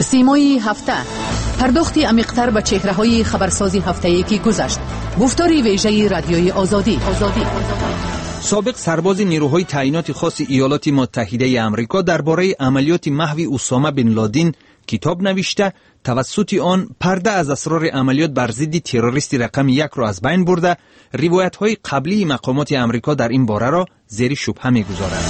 سیمای هفته، پرداختی عمیق‌تر به چهره‌های خبرسازی هفته‌ای که گذشت. گفتاری ویژه رادیوی آزادی. سابق سرباز نیروهای تعیینات خاص ایالات متحده آمریکا درباره عملیات محو اسامه بن لادن کتاب نوشته، توسط آن پرده از اسرار عملیات بر ضد تروریست رقم 1 را از بین برده، روایت‌های قبلی مقامات آمریکا در این باره را زیر شبهه می‌گذارد.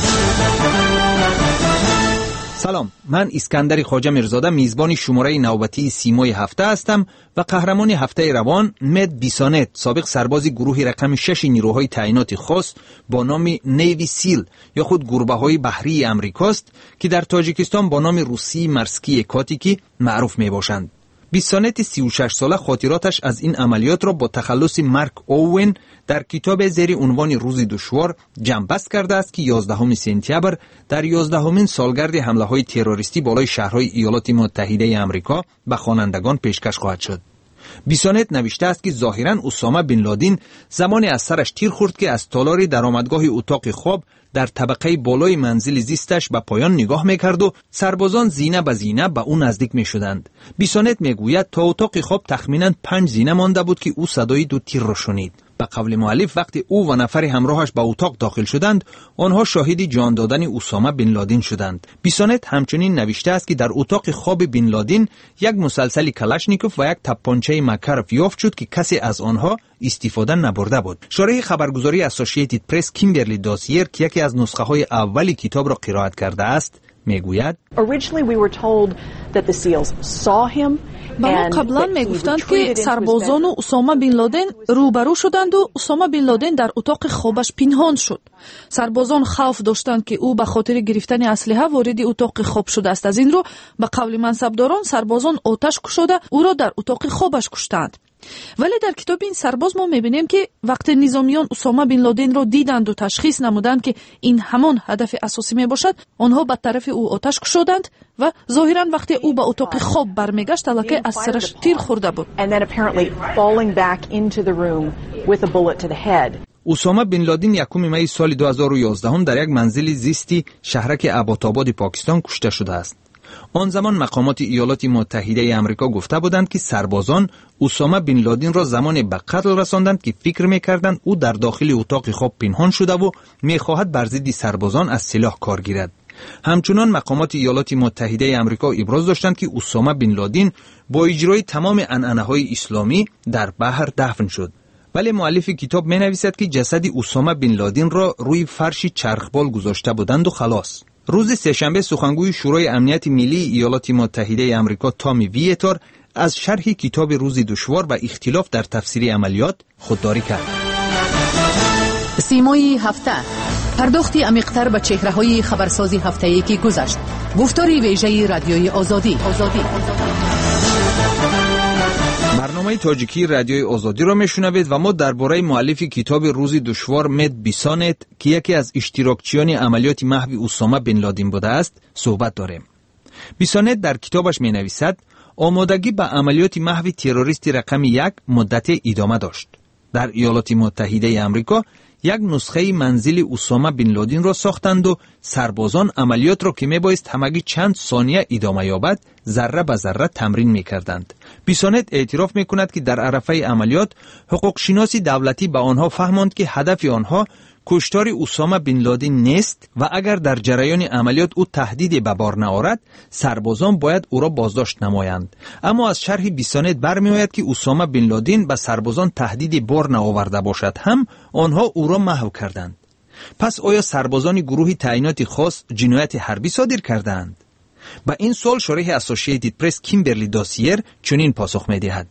سلام، من اسکندر خواجه میرزاده میزبان شماره نوبتی سیمای هفته هستم و قهرمان هفته روان مد بیسانت، سابق سرباز گروه رقم 6 نیروهای تعیینات خاص با نام نیوی سیل یا خود گربه‌های بحری امریکاست که در تاجیکستان با نام روسی مرسکی کاتیکی معروف میباشند. بیسانت 36 ساله خاطراتش از این عملیات را با تخلص مارک اوون در کتاب زیر عنوان روز دشوار جمع‌بست کرده است که 11 سپتامبر در 11مین سالگرد حمله‌های تروریستی بالای شهرهای ایالات متحده آمریکا به خوانندگان پیشکش خواهد شد. بیسانت نوشته است که ظاهراً اسامه بن لادن زمانی از سرش تیر خورد که از تالار درآمدگاه اتاق خواب در طبقه بالای منزل زیستش به پایان نگاه میکرد و سربازان زینه به زینه به او نزدیک میشدند. بیسانت میگوید تا اتاق خواب تخمیناً 5 زینه مانده بود که او صدای 2 تیر را شنید. به قول مؤلف وقتی او و نفر همراهش به اتاق داخل شدند، آنها شاهد جان دادن اسامه بن لادن شدند. بیسانت همچنین نوشته است که در اتاق خواب بن لادن یک مسلسل کلاشنیکوف و یک تپانچه مکرف یافت شد که کسی از آنها استفاده نبرده بود. شارح خبرگزاری اسوسییتد پرس کیمبرلی داسیر که یکی از نسخه های اولی کتاب را قرائت کرده است میگوید با ما قبلا میگفتند که سربازان و اسامه بن لادن روبرو شدند و اسامه بن لادن در اتاق خوابش پنهان شد. سربازان خوف داشتند که او به خاطر گرفتن اسلحه وارد اتاق خواب شده است. از این رو به قول منصبداران سربازان آتش کشیده او را در اتاق خوابش کشتند. ولی در کتاب این سرباز ما میبینیم که وقتی نظامیان اسامه بن لادن را دیدند و تشخیص نمودند که این همان هدف اساسی میباشد، آنها به طرف او آتش کشیدند و ظاهرا وقتی او به اتاق خواب برمیگشت البته از سرش تیر خورده بود. اسامه بن لادن 1 می سال 2011 در یک منزل زیستی شهرک اباتاباد پاکستان کشته شده است. آن زمان مقامات ایالات متحده آمریکا گفته بودند که سربازان اسامه بن لادن را زمان به قتل رساندند که فکر می‌کردند او در داخل اتاق خواب پنهان شده و می‌خواهد بر ضد سربازان از سلاح کار گیرد. همچنان مقامات ایالات متحده آمریکا ابراز داشتند که اسامه بن لادن با اجرای تمام عنعنه‌های اسلامی در بحر دفن شد. ولی مؤلف کتاب می‌نویسد که جسد اسامه بن لادن را روی فرش چرخبال گذاشته بودند و خلاص. روز سه‌شنبه سخنگوی شورای امنیت ملی ایالات متحده آمریکا تامی ویتور از شرح کتاب روز دشوار و اختلاف در تفسیر عملیات خودداری کرد. سیمای هفته، پرداختی عمیق‌تر به چهره‌های خبرسازی هفته‌ای که گذشت. گفتاری ویژه رادیوی آزادی. برنامه تاجیکی رادیوی آزادی را میشنوید و ما درباره مؤلف کتاب روز دشوار مد بیسانت که یکی از اشتراکچیان عملیات محو اسامه بن لادن بوده است صحبت داریم. بیسانت در کتابش می نویسد آمادگی به عملیات محو تروریست رقم 1 مدت ادامه داشت. در ایالات متحده آمریکا یک نسخه منزل اسامه بن لادن را ساختند و سربازان عملیات را که میبایست همگی چند ثانیه ادامه یابد ذره به ذره تمرین میکردند. بیسانت اعتراف میکند که در عرفه عملیات حقوق شناسی دولتی به آنها فهماند که هدف آنها کشتار اسامه بن لادن نیست و اگر در جریان عملیات او تهدیدی به بار نآورد سربازان باید او را بازداشت نمایند. اما از شرح بیسانت برمیآید که اسامه بن لادن به سربازان تهدیدی بار نآورده باشد هم آنها او را محو کردند. پس آیا سربازان گروه تعیینات خاص جنایت حربی صادر کردند؟ به این سوال شارح اسوسییتد پرس کیمبرلی داسیر چنین پاسخ می‌دهد: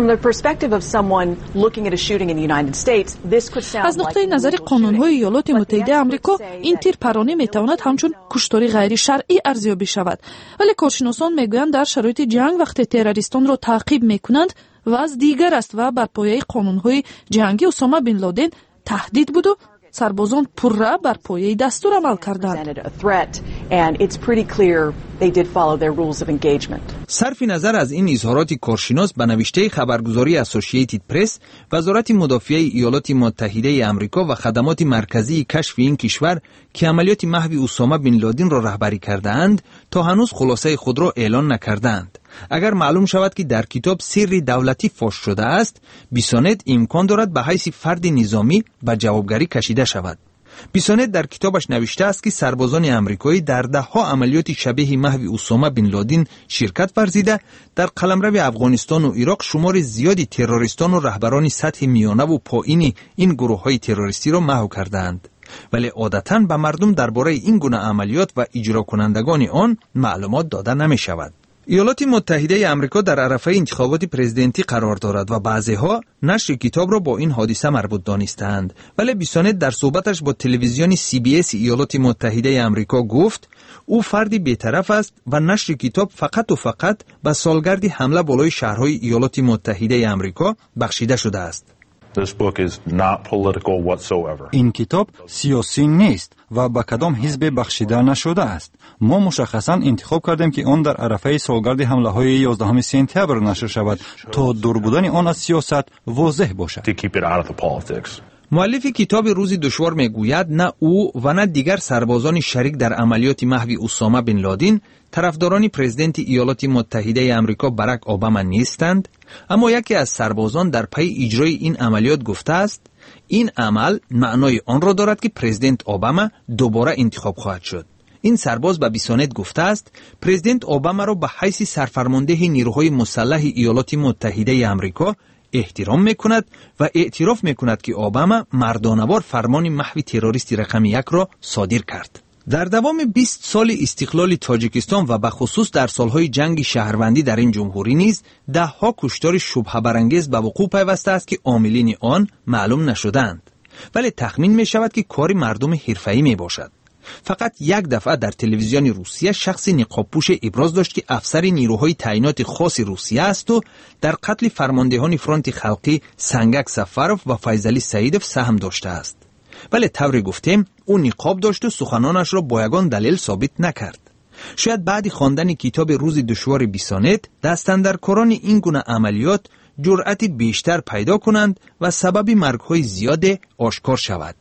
از نقطه نظر قانون‌های ایالات متحده آمریکا این تیرپرانی میتواند همچون کشتاری غیر شرعی ارزیابی شود، ولی کارشناسان میگویند در شرایط جنگ وقتی تروریستان را تعقیب میکنند وضع دیگر است و بر پایه قانون‌های جنگی اسامه بن لادن تهدید بود و سربازان پرره بر پایه دستور عمل کردند. And it's pretty clear they did follow their rules of engagement. صرف نظر از این اظهارات کارشناس به نوشته خبرگزاری اسوسییتد پرس، وزارت مدافع ایالات متحده آمریکا و خدمات مرکزی کشف این کشور که عملیات محو اسامه بن لادن را رهبری کرده‌اند تا هنوز خلاصه خود را اعلان نکردند. اگر معلوم شود که در کتاب سری دولتی فاش شده است، بیسونت امکان دارد به حیث فرد نظامی به جوابگری کشیده شود. بیسونت در کتابش نوشته است که سربازان آمریکایی در ده‌ها عملیات شبیه محو اسامه بن لادن شرکت ورزیده در قلمرو افغانستان و عراق شمار زیادی تروریستان و رهبران سطح میانه و پایین این گروه‌های تروریستی را محو کردند، ولی عادتاً به مردم درباره این گونه عملیات و اجرا کنندگان آن معلومات داده نمی شود. ایالات متحده آمریکا در عرصه انتخابات پرزیدنتی قرار دارد و بعضی‌ها نشر کتاب را با این حادثه مربوط دانستند، ولی بیسونت در صحبتش با تلویزیون CBS ایالات متحده آمریکا گفت او فردی بی‌طرف است و نشر کتاب فقط و فقط به سالگرد حمله بالای شهرهای ایالات متحده آمریکا بخشیده شده است. این کتاب سیاسی نیست و به کدام حزب بخشیده نشده است. ما مشخصاً انتخاب کردیم که آن در عرفه سالگرد حمله های 11 سپتامبر نشر شود تا دور بودن آن از سیاست واضح باشد. مؤلف کتاب روز دشوار میگوید نه او و نه دیگر سربازان شریک در عملیات محو اسامه بن لادن طرفداران پرزیدنت ایالات متحده آمریکا باراک اوباما نیستند، اما یکی از سربازان در پی اجرای این عملیات گفته است این عمل معنای آن را دارد که پرزیدنت اوباما دوباره انتخاب خواهد شد. این سرباز به بیسونت گفته است پرزیدنت اوباما را به حیث سرفرمانده نیروهای مسلح ایالات متحده آمریکا احترام میکند و اعتراف میکند که اوباما مردانه‌وار فرمان محو تروریستی رقم 1 را صادر کرد. در دوام 20 سال استقلال تاجیکستان و به خصوص در سالهای جنگ شهروندی در این جمهوری نیز ده‌ها کشتار شبهه برانگیز به وقوع پیوسته است که عاملین آن معلوم نشدند، ولی تخمین می شود که کار مردم حرفه‌ای می باشد. فقط یک دفعه در تلویزیون روسیه شخصی نقابپوش ابراز داشت که افسر نیروهای تعیینات خاص روسیه است و در قتل فرماندهان فرانت خلقی سنگک سفروف و فیضعلی سعیدوف سهم داشته است، ولی طوری گفتیم او نقاب داشت و سخنانش را با یگان دلیل ثابت نکرد. شاید بعد خواندن کتاب روز دشوار بیسونت دستاندرکاران این گونه عملیات جرأت بیشتر پیدا کنند و سبب مرگ‌های زیاد آشکار شود.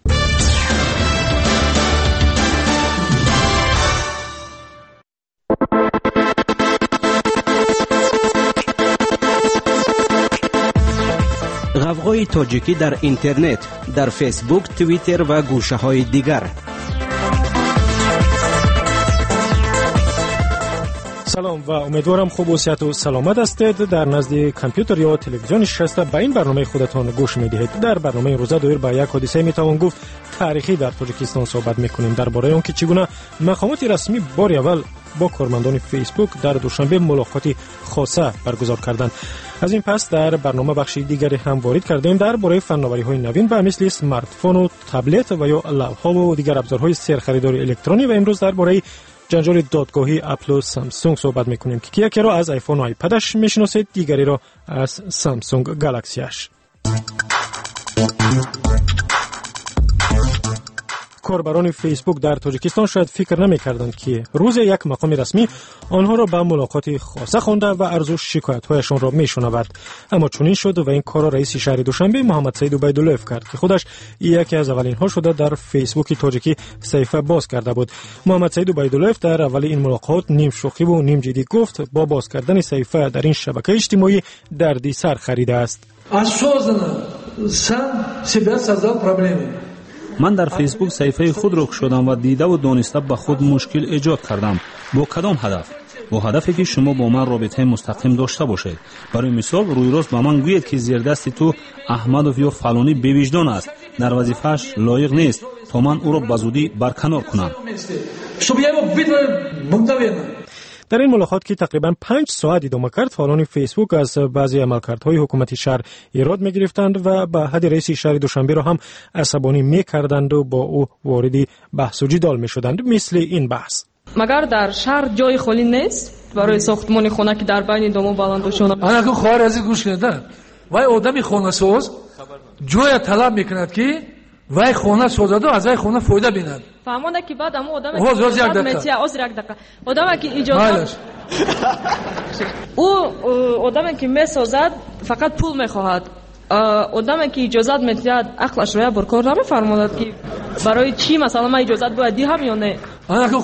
غوغای تاجیکی در اینترنت، در فیسبوک، توییتر و گوشه‌های دیگر. سلام و امیدوارم خوب و صحت و سلامت هستید. در نزد کامپیوتر یا تلویزیون نشسته به این برنامه خودتان گوش می‌دهید. در برنامه روزه دویر با یک حادثه میتوان گفت تاریخی در تاجیکستان صحبت می‌کنیم، درباره آنکه چگونه مقامات رسمی بار اول با کارمندان فیسبوک در دوشنبه ملاقاتی خاصه برگزار کردند. از این پس در برنامه بخش دیگری هم وارد کردیم درباره فناوری‌های نوین به مثل اسمارت فون و تبلت و یا لپتاپ و دیگر ابزارهای سرخریداری الکترونی و امروز درباره جنجال دادگاهی اپل و سامسونگ صحبت می‌کنیم که یکی را از آیفون و آیپدش می‌شناسید، دیگری را از سامسونگ گالاکسیش. کاربران فیسبوک در تاجیکستان شاید فکر نمی‌کردند که روز یک مقام رسمی آنها را به ملاقات خاصه خوانده و عرض و شکایت‌هایشان را می‌شنود، اما چنین شد و این کار را رئیس شهر دوشنبه محمد سعید عبیداللهیف کرد که خودش یکی از اولین ها شده در فیسبوک تاجیکی صفحه باز کرده بود. محمد سعید عبیداللهیف در اول این ملاقات نیم شوخی و نیم جدی گفت با باز کردن صفحه در این شبکه اجتماعی دردی سر خریده است. من در فیسبوک صفحه خود را گشودم و دیده و دانسته به خود مشکل ایجاد کردم. با کدام هدف؟ با هدفی که شما با من رابطه مستقیم داشته باشید. برای مثال روی روز به من گویید که زیر دست تو احمدوف یا فلانی بی‌وجدان است، در وظیفه‌اش لایق نیست تا من او را به زودی برکنار کنم. در این ملاقات که تقریباً 5 ساعت ادامه کرد، فعالان فیسبوک از بعضی عملکردهای حکومتی شهر ایراد می‌گرفتند و به حد رئیس شهر دوشنبه را هم عصبانی می‌کردند و با او وارد بحث و جدال می‌شدند، مثل این بحث. مگر در شهر جای خالی نیست برای ساختمان خانه که در بین دام و بلندشان؟ آنها که خواهر از گوش کردن و آدمی خانه‌ساز جای طلب می‌کند که вай хона созаду аз вай хона фоида бинад. фаҳмода ки баъд амо одаме оз як дақиқа одаме ки иҷозат ӯ одаме ки месозад фақат пул мехоҳад. одаме ки иҷозат медиҳад ақлашро як бор кор намефармонад ки барои чӣ масалан ман иҷозат бояд диҳам ё не. Анакун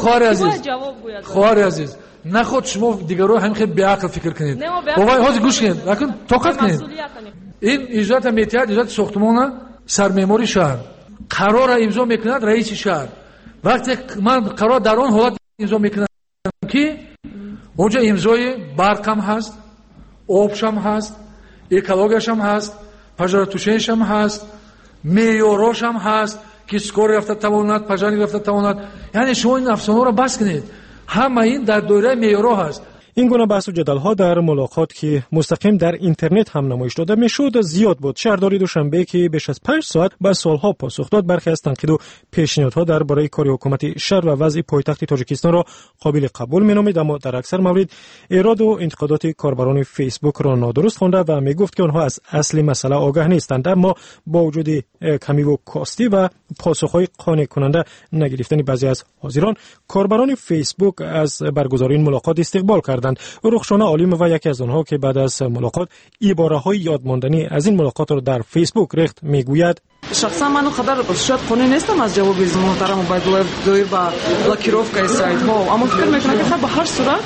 хоҳари азиз наход шумо дигаро ҳам хел беақл фикр кунед. овай ҳозир гӯш кунед акун тоқат кунед. ин иҷозата метиҳад иҷозати сохтмона сармеъмори шаҳр қарора имзо мекунад раиси шаҳр. вақте ман қарор дар он ҳолат имзо мекунам ки онҷа имзои барқам ҳаст, обшам ҳаст, экологияшам ҳаст, пажаротушенишам ҳаст, меъёрошам ҳаст ки скор рафта тавонад, пажарник рафта тавонад. яъне шумо ин афсонаро бас кунед. ҳама ин дар доираи меъёрҳо ҳаст. این گونه بحث و جدل‌ها در ملاقات که مستقیم در اینترنت هم نمایش داده میشد زیاد بود. شهرداری دوشنبه که بیش از 5 ساعت به سوالها پاسخ داد، برخی از تنقید و پیشنهادها درباره کار حکومت شهر و وضع پایتخت تاجیکستان را قابل قبول می‌نامید، اما در اکثر موارد ایراد و انتقادات کاربران فیسبوک را نادرست خوانده و میگفت که آنها از اصل مسئله آگاه نیستند. اما با وجود کمی و کاستی و پاسخ‌های قانع کننده نگرفتن بعضی از حاضران، کاربران فیسبوک از برگزاری این ملاقات استقبال کردند. رخشانه عالم و یکی از آنها که بعد از ملاقات عباره‌های یادماندنی از این ملاقات را در فیسبوک ریخت میگوید: شخصا منو خبر شاید خونه نیستم از جواب از محترم عبیدالله دویر با بلاکировкой сайт ها، اما فکر میکنم که به هر صورت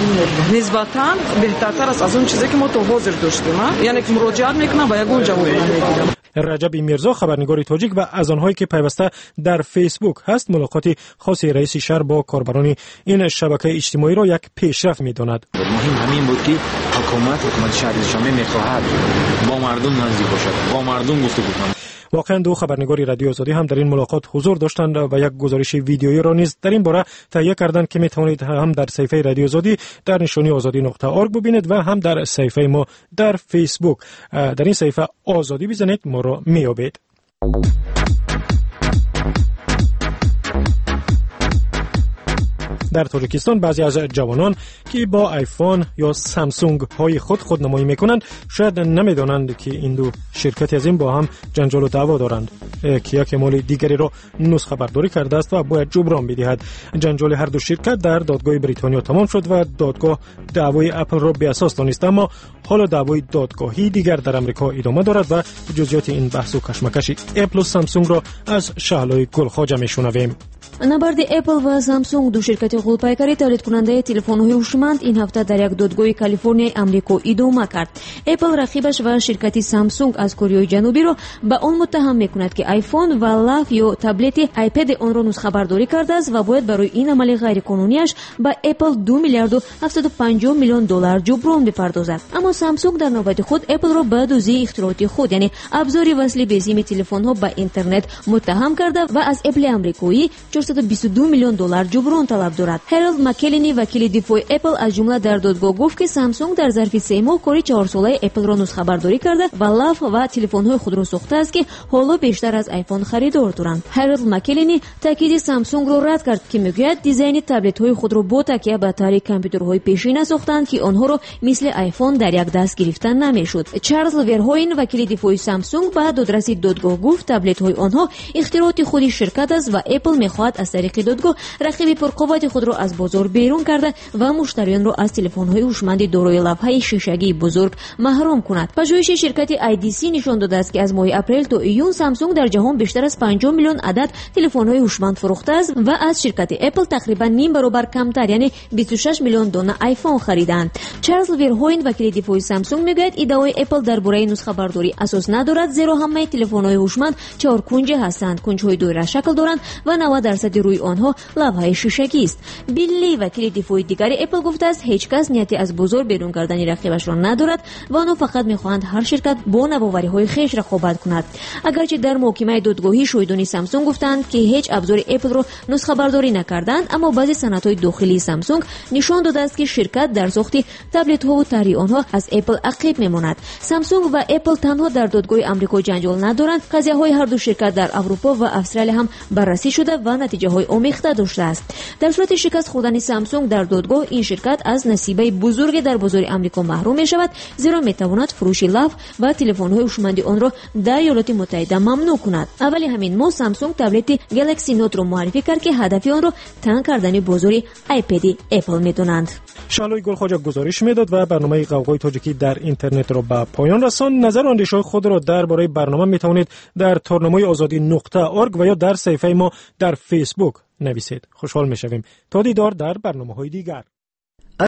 نسبتا بهترتر است از اون چیزی که ما تو حاضر داشتیم. یعنی که مراجعت میکنم و یگون جواب نمیگیرم. رجب میرزا خبرنگار تاجیک و از آنهایی که پیوسته در فیسبوک هست، ملاقات خاص رئیس شهر با کاربران این شبکه اجتماعی را یک پیشرفت می‌داند. مهم همین بود که حکومت شهر شامل می‌خواهد با مردم نزدیک باشد، با مردم گفتگو کند. واقعا دو خبرنگار رادیو آزادی هم در این ملاقات حضور داشتند و یک گزارش ویدیویی را نیز در این باره تهیه کردند که میتوانید هم در صفحه رادیو آزادی در نشانی azadi.org ببینید و هم در صفحه ما در فیسبوک. در این صفحه آزادی بزنید ما را میابید. در تاجیکستان بعضی از جوانان که با آیفون یا سامسونگ های خودنمایی میکنند شاید نمیدانند که این دو شرکت از این با هم جنجال و دعوا دارند که یک مال دیگری را نسخه برداری کرده است و باید جبران بدهد. جنجال هر دو شرکت در دادگاه بریتانیا تمام شد و دادگاه دعوای اپل را بی اساس دانست، اما حالا دعوای دادگاهی دیگر در آمریکا ادامه دارد و جزئیات این بحث و کشمکش اپل و سامسونگ را از شعلای گلخواجه میشنویم. نبرد اپل و سامسونگ دو شرکت غول‌پیکری تولید کننده تلفن‌های هوشمند این هفته در یک دادگاه کالیفرنیا آمریکا ادامه کرد. اپل رقیبش و شرکت سامسونگ از کره جنوبی را به آن متهم می‌کند که آیفون و لاف یا تبلت آیپد آن را نسخه برداری کرده است و باید برای این عمل غیرقانونیش به اپل 2 میلیارد و 750 میلیون دلار جبران بپردازد. اما سامسونگ در نوبت خود اپل را به دزدی اختراعاتی خود یعنی ابزاری وصل به سیم تلفن‌ها به اینترنت متهم کرده و از اپل آمریکایی 422 میلیون دلار جبران طلب دارد. هرالد مکلینی وکیل دفاع اپل از جمله در دادگاه گفت که سامسونگ در ظرف 3 ماه کاری 4 ساله اپل را نسخه برداری کرده و لاف و تلفن‌های خود را ساخته است که حالا بیشتر از آیفون خریدار دارند. هرالد مکلینی تاکید سامسونگ را رد کرد که میگوید دیزاین تبلت‌های خود را با تکیه بر تاریخ کامپیوترهای پیشین ساختند که آنها را مثل آیفون در یک دست گرفتن نمیشد. چارلز ورهوین وکیل دفاع سامسونگ به دادرس دادگاه گفت تبلت‌های آنها اختراعات خود شرکت است و اپل می‌خواهد از طریق دادگاه رقیب پرقوت خود را از بازار بیرون کرده و مشتریان را از تلفن‌های هوشمند دارای لب‌های شیشگی بزرگ محروم کند. پژوهش شرکت IDC نشان داده است که از ماه اپریل تا ایون سامسونگ در جهان بیشتر از 5 میلیون عدد تلفن‌های هوشمند فروخته است و از شرکت اپل تقریبا نیم برابر کمتر یعنی 26 میلیون دانه آیفون خریدند. چارلز ورهوین وکیل دفاع سامسونگ میگوید ادعای اپل درباره نسخه برداری اساس ندارد، زیرا همه تلفن‌های هوشمند 4 کنجه هستند، کنج‌های دایره شکل دارند و 90% روی آنها لب‌های شیشگی است. بیلی وکیل دفاع دیگر اپل گفته است هیچ کس نیتی از بازار بیرون کردن رقیبش را ندارد و آنها فقط می‌خواهند هر شرکت با نوآوری‌های خویش رقابت کند. اگرچه در محکمه دادگاهی شاهدان سامسونگ گفتند که هیچ ابزار اپل را نسخه برداری نکردند، اما بعضی صنعت‌های داخلی سامسونگ نشان داده است که شرکت در ساخت تبلت‌ها و طرح آنها از اپل عقب می‌ماند. سامسونگ و اپل تنها در دادگاه آمریکا جنجال ندارند، قضیه‌های هر دو شرکت در اروپا و استرالیا هم بررسی شده و نتیجه‌های آمیخته داشته است. در صورت شکست خوردن سامسونگ در دادگاه، این شرکت از نصیبه بزرگ در بازار آمریکا محروم می‌شود، زیرا می‌تواند فروش لو و تلفن‌های هوشمند آن را در ایالات متحده ممنوع کند. اولی همین ماه سامسونگ تبلت گلکسی نوت را معرفی کرد که هدف آن را تنگ کردن بازار آیپد اپل می‌دانند. شالوی گلخواجه گزارش میداد و برنامه قوقای تاجیکی در اینترنت را به پایان رساند. نظر و اندیشه خود را درباره برنامه میتوانید در tarnamoy-azadi.org و یا در صفحه ما در فیسبوک نویسید. خوشحال میشویم تا دیدار در برنامه‌های دیگر.